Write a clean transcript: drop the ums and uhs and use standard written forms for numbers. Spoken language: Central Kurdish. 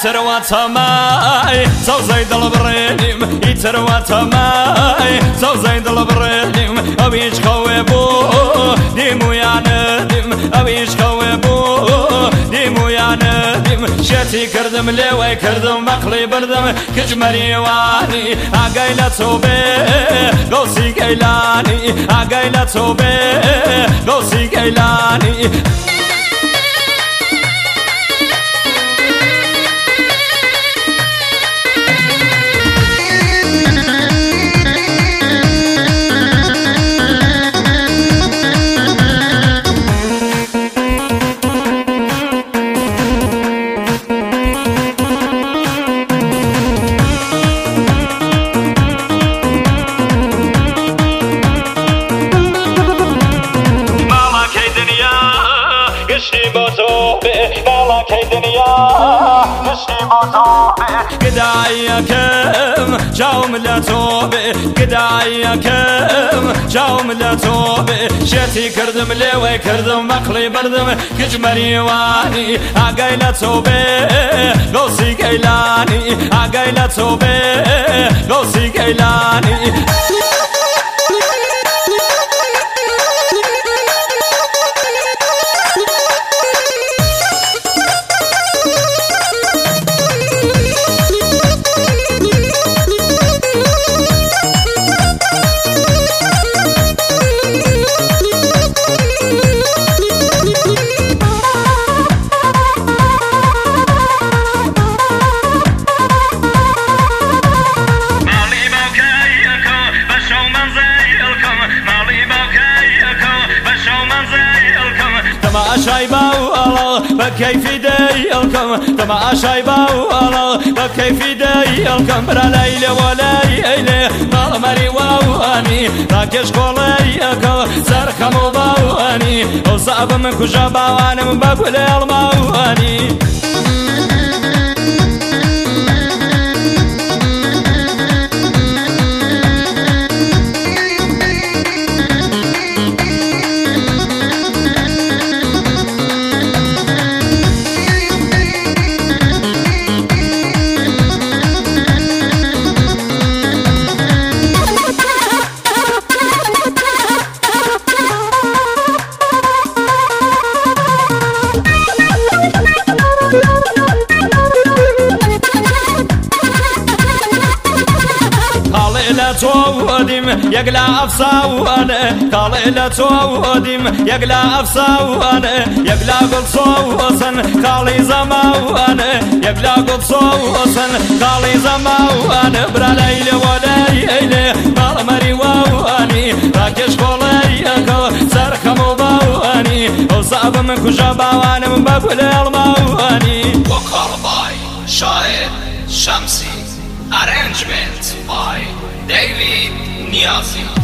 يتروى ماي سو زيد البريم يتروى ماي سو زيد البريم أبيش خويبو ديمو يا ندم أبيش خويبو ديمو يا ندم شتي كردم لوي كردم مقلي بردم كجمري واني عقيلة صوبي قوسي قيلاني عقيلة صوبي قوسي قيلاني قدايكم جاوم لا توبي قدايكم جاوم لا توبي شتي كردم لوي كردم مقلي بردم كجمري واني عقيلة توبي قوسي قيلاني عقيلة توبي قوسي قيلاني بكيف ديالكم تماشاي باو بكيف ديالكم برا ليلة ولا ليلة مرمري واني راكش قوليكم زرخم وباواني وصعب من كجا باواني من بقول المواني توديم يقلا أفساوانه قال توديم يقلا أفساوانه يقلا قل صوصن قالي زماوانه يقلا قل صوصن قالي زماوانه برا ليلة ولا ليلة مرمري واني راكش قوليكو سرخم وباواني وصعب من كجا باواني من بقول المواني وقال باي شاعر شمسي arrangement by David Niazi.